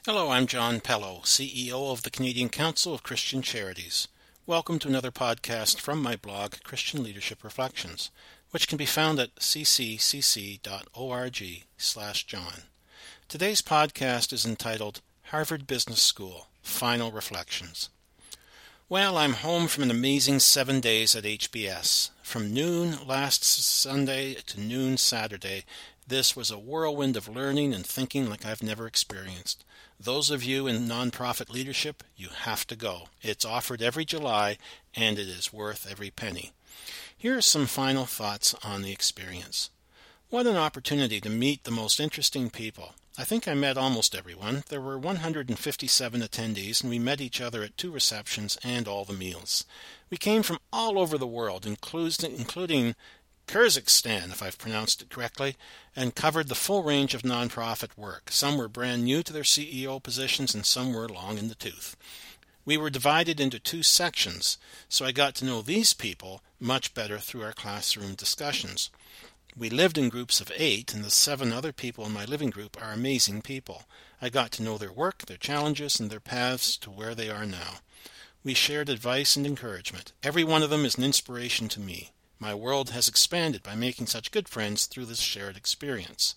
Hello, I'm John Pello, CEO of the Canadian Council of Christian Charities. Welcome to another podcast from my blog, Christian Leadership Reflections, which can be found at ccc.org/John. Today's podcast is entitled Harvard Business School, Final Reflections. Well, I'm home from an amazing 7 days at HBS. From noon last Sunday to noon Saturday, this was a whirlwind of learning and thinking like I've never experienced. Those of you in nonprofit leadership, you have to go. It's offered every July, and it is worth every penny. Here are some final thoughts on the experience. What an opportunity to meet the most interesting people. I think I met almost everyone. There were 157 attendees, and we met each other at 2 receptions and all the meals. We came from all over the world, including Kyrgyzstan, if I've pronounced it correctly, and covered the full range of nonprofit work. Some were brand new to their CEO positions, and some were long in the tooth. We were divided into 2 sections, so I got to know these people much better through our classroom discussions. We lived in groups of 8, and the 7 other people in my living group are amazing people. I got to know their work, their challenges, and their paths to where they are now. We shared advice and encouragement. Every one of them is an inspiration to me. My world has expanded by making such good friends through this shared experience.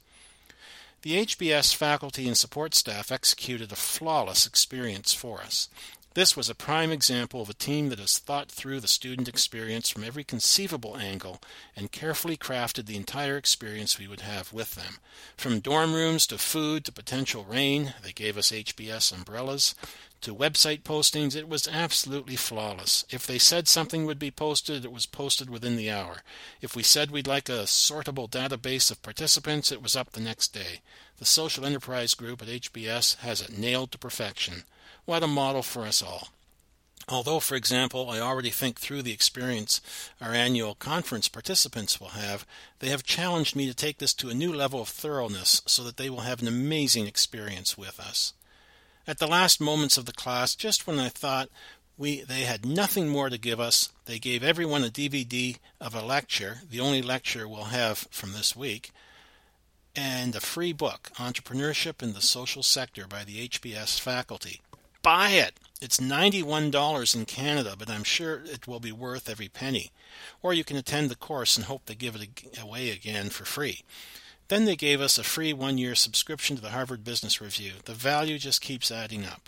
The HBS faculty and support staff executed a flawless experience for us. This was a prime example of a team that has thought through the student experience from every conceivable angle and carefully crafted the entire experience we would have with them. From dorm rooms to food to potential rain, they gave us HBS umbrellas, to website postings. It was absolutely flawless. If they said something would be posted, it was posted within the hour. If we said we'd like a sortable database of participants, it was up the next day. The social enterprise group at HBS has it nailed to perfection. What a model for us all. Although, for example, I already think through the experience our annual conference participants will have, they have challenged me to take this to a new level of thoroughness so that they will have an amazing experience with us. At the last moments of the class, just when I thought they had nothing more to give us, they gave everyone a DVD of a lecture, the only lecture we'll have from this week, and a free book, Entrepreneurship in the Social Sector by the HBS faculty. Buy it! It's $91 in Canada, but I'm sure it will be worth every penny. Or you can attend the course and hope they give it away again for free. Then they gave us a free 1-year subscription to the Harvard Business Review. The value just keeps adding up.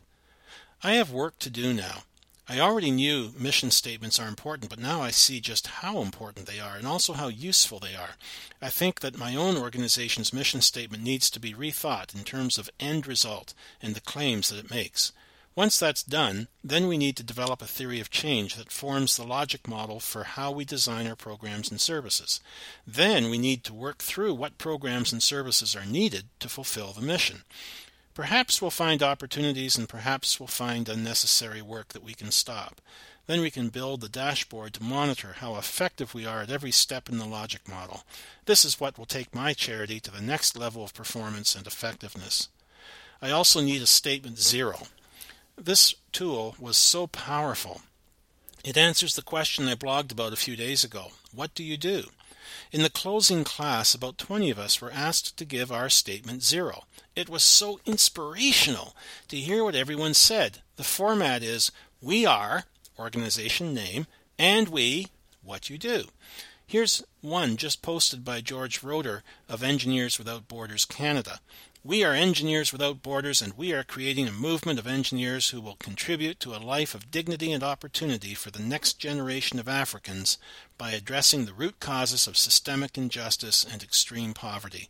I have work to do now. I already knew mission statements are important, but now I see just how important they are and also how useful they are. I think that my own organization's mission statement needs to be rethought in terms of end result and the claims that it makes. Once that's done, then we need to develop a theory of change that forms the logic model for how we design our programs and services. Then we need to work through what programs and services are needed to fulfill the mission. Perhaps we'll find opportunities and perhaps we'll find unnecessary work that we can stop. Then we can build the dashboard to monitor how effective we are at every step in the logic model. This is what will take my charity to the next level of performance and effectiveness. I also need a statement 0. This tool was so powerful. It answers the question I blogged about a few days ago. What do you do? In the closing class, about 20 of us were asked to give our statement 0. It was so inspirational to hear what everyone said. The format is, we are, organization name, and we, what you do. Here's one just posted by George Roeder of Engineers Without Borders Canada. We are Engineers Without Borders, and we are creating a movement of engineers who will contribute to a life of dignity and opportunity for the next generation of Africans by addressing the root causes of systemic injustice and extreme poverty.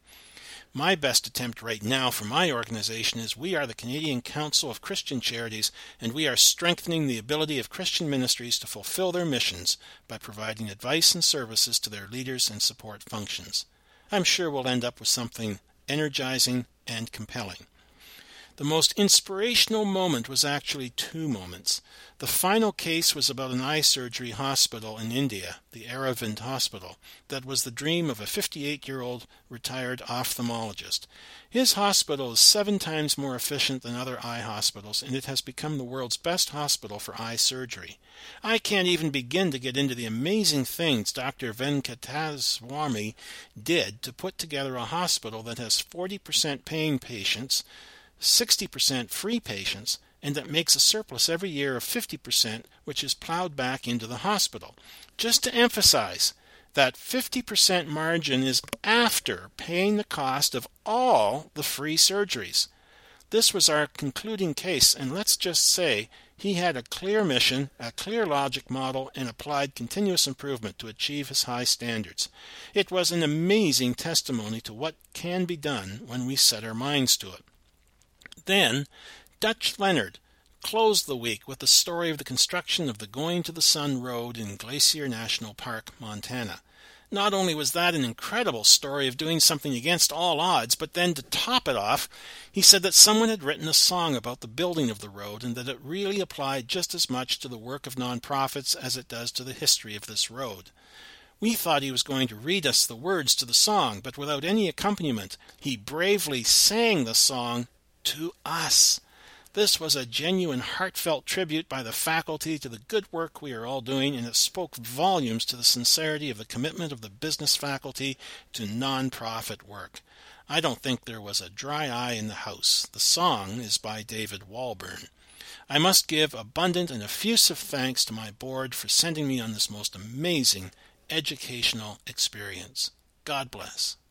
My best attempt right now for my organization is we are the Canadian Council of Christian Charities, and we are strengthening the ability of Christian ministries to fulfill their missions by providing advice and services to their leaders and support functions. I'm sure we'll end up with something energizing and compelling. The most inspirational moment was actually 2 moments. The final case was about an eye surgery hospital in India, the Aravind Hospital, that was the dream of a 58-year-old retired ophthalmologist. His hospital is 7 times more efficient than other eye hospitals, and it has become the world's best hospital for eye surgery. I can't even begin to get into the amazing things Dr. Venkataswamy did to put together a hospital that has 40% paying patients, 60% free patients, and that makes a surplus every year of 50%, which is plowed back into the hospital. Just to emphasize, that 50% margin is after paying the cost of all the free surgeries. This was our concluding case, and let's just say he had a clear mission, a clear logic model, and applied continuous improvement to achieve his high standards. It was an amazing testimony to what can be done when we set our minds to it. Then, Dutch Leonard closed the week with the story of the construction of the Going to the Sun Road in Glacier National Park, Montana. Not only was that an incredible story of doing something against all odds, but then to top it off, he said that someone had written a song about the building of the road and that it really applied just as much to the work of nonprofits as it does to the history of this road. We thought he was going to read us the words to the song, but without any accompaniment, he bravely sang the song to us. This was a genuine, heartfelt tribute by the faculty to the good work we are all doing, and it spoke volumes to the sincerity of the commitment of the business faculty to non-profit work. I don't think there was a dry eye in the house. The song is by David Walburn. I must give abundant and effusive thanks to my board for sending me on this most amazing educational experience. God bless.